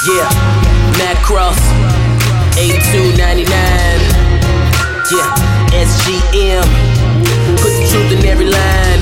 Yeah, Matt Cross, 8299. Yeah, SGM, put the truth in every line.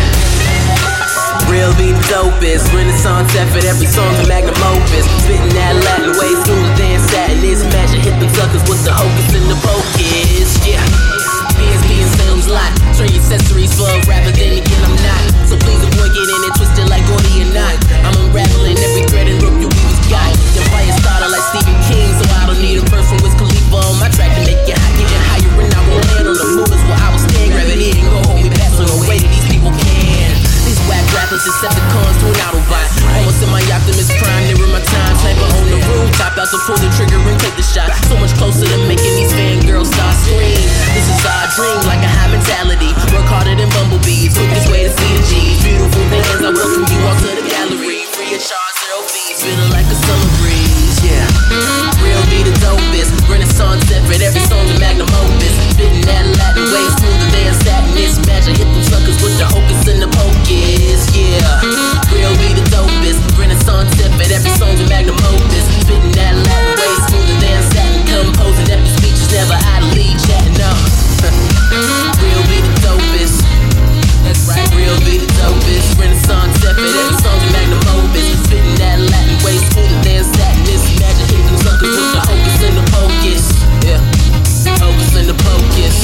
Real be the dopest, Renaissance effort, every song's a magnum opus. Spitting that Latin way smoother than satin is. Imagine hit them suckers with the hocus and the pocus. Yeah, PSP and Salem's Lot, turn your accessories for a rapper, then again I'm not. So please avoid getting it twisted like Gordy or not. I'm unraveling every thread and rope you weavers got. Your fire starter like Stephen King, so I don't need a verse from Wiz Khalifa on my track to make it hot. Getting higher and I won't land on the movers where I will stand. Gravity ain't gon' hold me back, so no way that these people can. These whack rappers Decepticons to an Autobot. Almost in my Optimus Prime, nearing my time. Sniper on the rooftop, out to pull the trigger and take the shot. So much closer to making these fangirls start scream. This is our dream, like a high mentality. Work harder than bumblebees, quickest way to see the G's. Beautiful things, I welcome you all to the gallery. Free of charge, 0 fees, feeling like a summer breeze. Yeah, real be the dopest. Renaissance effort, every song's a magnum opus. Spitting that Latin way smoother than satin is. Imagine hit them suckers with the hocus and the pocus. Yeah, real be the dopest. Renaissance effort, every song's a magnum opus. Spitting that Latin way smoother than satin. Composing epic speeches, never idly chatting up. Real be the dopest. That's right, real be the dopest. Renaissance effort, every song's a magnum opus. Spitting that Latin way smoother than satin is. Imagine hit them suckers with the hocus and the pocus. Yeah, hocus and the pocus.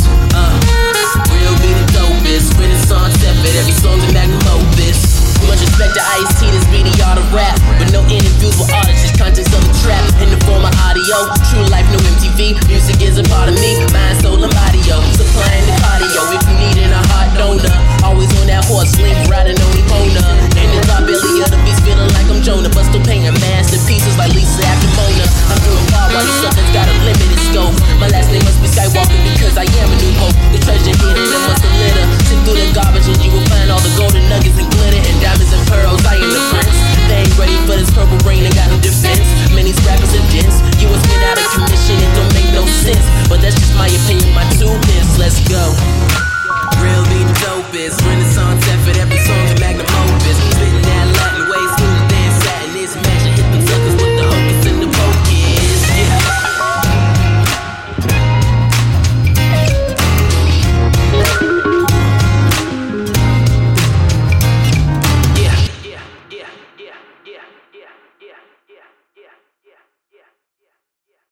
Real be the dopest. Renaissance effort, every song's a magnum opus. Much respect to Ice-T, this be the art of rap. But no interviews with artists, just contents of a trap. In the form of audio, true life, no MTV. Music is a part of me, mind, soul, and body, yo. Supplying the cardio, if you needin' a heart donor. Always on that horse, link, riding on Epona. In the top belly of the beast, feeling like I'm Jonah. But still painting masterpieces like Lisa after Mona. I'm doing part while you suckers got a limited scope. My last name must be Skywalker because I am a new hope. The treasure hidden amongst the litter. Sift through the garbage and you will find all the golden nuggets and glitter and diamonds and pearls. I am the prince. They ain't ready for this purple rain and got no defense. Many scrappers and dents. You was been out of commission, it don't make no sense. But that's just my opinion, my 2 pence. Let's go. Real be the dopest.